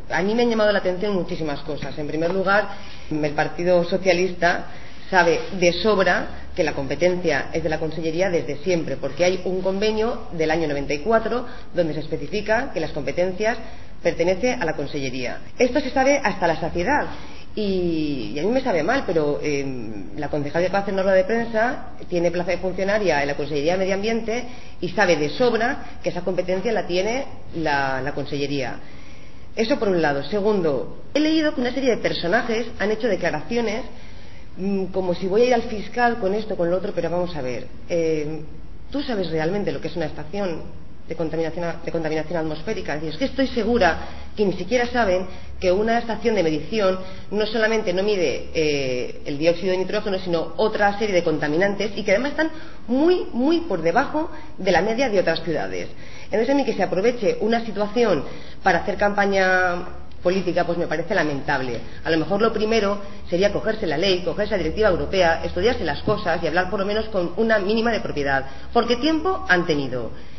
A mí me han llamado la atención muchísimas cosas. En primer lugar, el Partido Socialista sabe de sobra que la competencia es de la Consellería desde siempre, porque hay un convenio del año 94 donde se especifica que las competencias pertenecen a la Consellería. Esto se sabe hasta la saciedad. Y a mí me sabe mal, pero la concejal de Paz en una rueda de prensa tiene plaza de funcionaria en la Consellería de Medio Ambiente y sabe de sobra que esa competencia la tiene la Consellería. Eso por un lado. Segundo, he leído que una serie de personajes han hecho declaraciones como si voy a ir al fiscal con esto, con lo otro, pero vamos a ver. ¿Tú sabes realmente lo que es una estación de contaminación atmosférica? Es decir, es que estoy segura que ni siquiera saben que una estación de medición no solamente no mide el dióxido de nitrógeno, sino otra serie de contaminantes y que además están muy por debajo de la media de otras ciudades. Entonces, a mí que se aproveche una situación para hacer campaña política, pues me parece lamentable. A lo mejor lo primero sería cogerse la ley, cogerse la directiva europea, estudiarse las cosas y hablar por lo menos con una mínima de propiedad, porque tiempo han tenido.